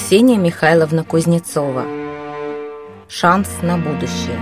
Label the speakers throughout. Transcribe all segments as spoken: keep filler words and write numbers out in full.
Speaker 1: Ксения Михайловна Кузнецова. Шанс на будущее.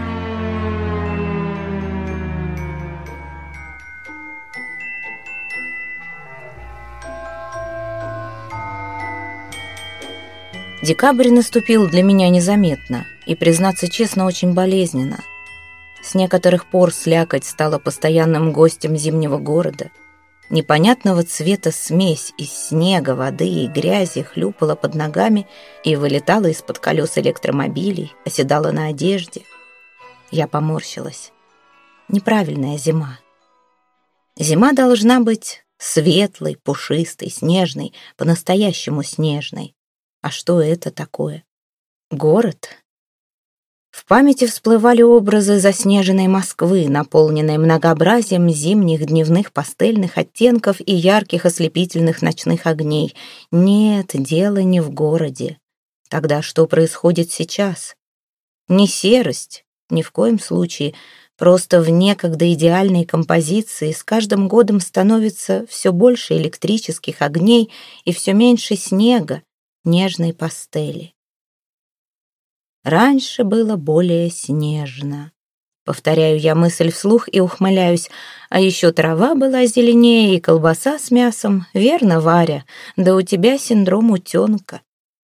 Speaker 1: Декабрь наступил для меня незаметно и, признаться честно, очень болезненно. С некоторых пор слякоть стала постоянным гостем зимнего города. Непонятного цвета смесь из снега, воды и грязи хлюпала под ногами и вылетала из-под колес электромобилей, оседала на одежде. Я поморщилась. Неправильная зима. Зима должна быть светлой, пушистой, снежной, по-настоящему снежной. А что это такое? Город? В памяти всплывали образы заснеженной Москвы, наполненной многообразием зимних дневных пастельных оттенков и ярких ослепительных ночных огней. Нет, дело не в городе. Тогда что происходит сейчас? Не серость, ни в коем случае. Просто в некогда идеальной композиции с каждым годом становится все больше электрических огней и все меньше снега, нежной пастели. Раньше было более снежно. Повторяю я мысль вслух и ухмыляюсь. А еще трава была зеленее и колбаса с мясом. Верно, Варя? Да у тебя синдром утенка.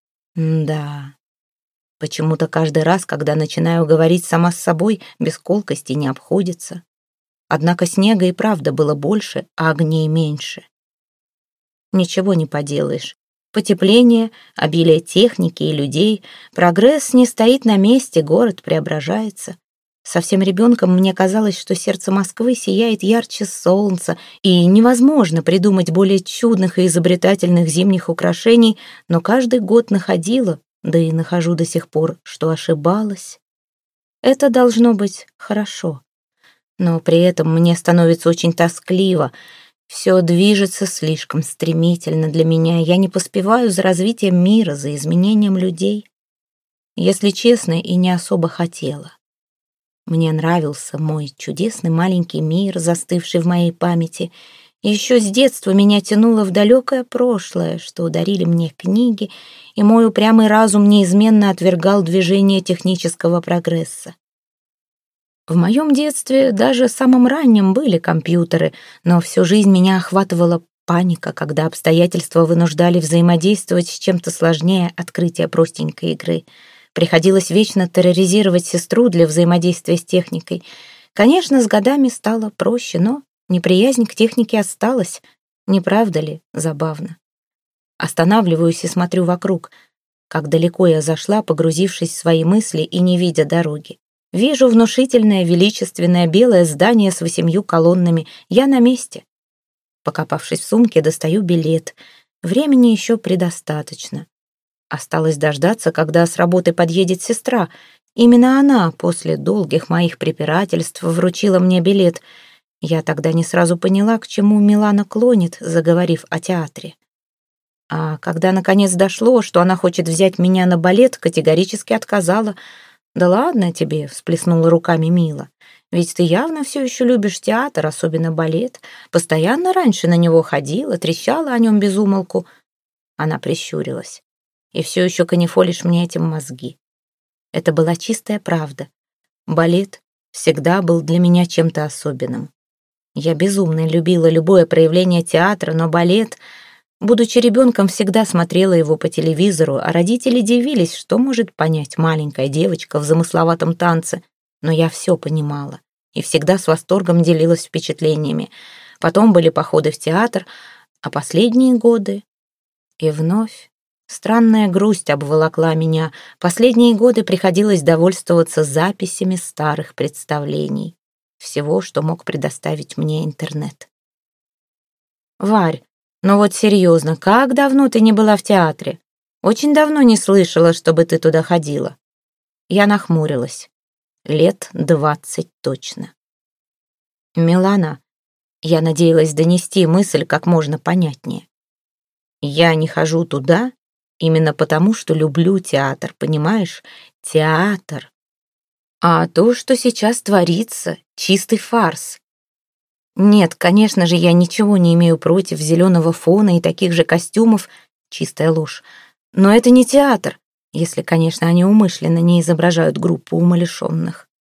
Speaker 1: Да. Почему-то каждый раз, когда начинаю говорить сама с собой, без колкости не обходится. Однако снега и правда было больше, а огней меньше. Ничего не поделаешь. Потепление, обилие техники и людей, прогресс не стоит на месте, город преображается. Совсем ребенком мне казалось, что сердце Москвы сияет ярче солнца, и невозможно придумать более чудных и изобретательных зимних украшений, но каждый год находила, да и нахожу до сих пор, что ошибалась. Это должно быть хорошо. Но при этом мне становится очень тоскливо. Все движется слишком стремительно для меня. Я не поспеваю за развитием мира, за изменением людей. Если честно, и не особо хотела. Мне нравился мой чудесный маленький мир, застывший в моей памяти. Еще с детства меня тянуло в далекое прошлое, что ударили мне книги, и мой упрямый разум неизменно отвергал движение технического прогресса. В моем детстве, даже самым раннем, были компьютеры, но всю жизнь меня охватывала паника, когда обстоятельства вынуждали взаимодействовать с чем-то сложнее открытия простенькой игры. Приходилось вечно терроризировать сестру для взаимодействия с техникой. Конечно, с годами стало проще, но неприязнь к технике осталась. Не правда ли забавно? Останавливаюсь и смотрю вокруг. Как далеко я зашла, погрузившись в свои мысли и не видя дороги. Вижу внушительное, величественное белое здание с восемью колоннами. Я на месте. Покопавшись в сумке, достаю билет. Времени еще предостаточно. Осталось дождаться, когда с работы подъедет сестра. Именно она после долгих моих препирательств вручила мне билет. Я тогда не сразу поняла, к чему Милана клонит, заговорив о театре. А когда наконец дошло, что она хочет взять меня на балет, категорически отказала. «Да ладно тебе», — всплеснула руками Мила. «Ведь ты явно все еще любишь театр, особенно балет. Постоянно раньше на него ходила, трещала о нем без умолку». Она прищурилась. «И все еще канифолишь мне этим мозги». Это была чистая правда. Балет всегда был для меня чем-то особенным. Я безумно любила любое проявление театра, но балет... Будучи ребенком, всегда смотрела его по телевизору, а родители дивились, что может понять маленькая девочка в замысловатом танце. Но я все понимала и всегда с восторгом делилась впечатлениями. Потом были походы в театр, а последние годы... И вновь странная грусть обволокла меня. Последние годы приходилось довольствоваться записями старых представлений. Всего, что мог предоставить мне интернет. «Варь, ну вот серьезно, как давно ты не была в театре? Очень давно не слышала, чтобы ты туда ходила». Я нахмурилась. Лет двадцать точно. «Милана», я надеялась донести мысль как можно понятнее. «Я не хожу туда именно потому, что люблю театр, понимаешь? Театр. А то, что сейчас творится, чистый фарс. Нет, конечно же, я ничего не имею против зеленого фона и таких же костюмов. Чистая ложь. Но это не театр, если, конечно, они умышленно не изображают группу умалишенных.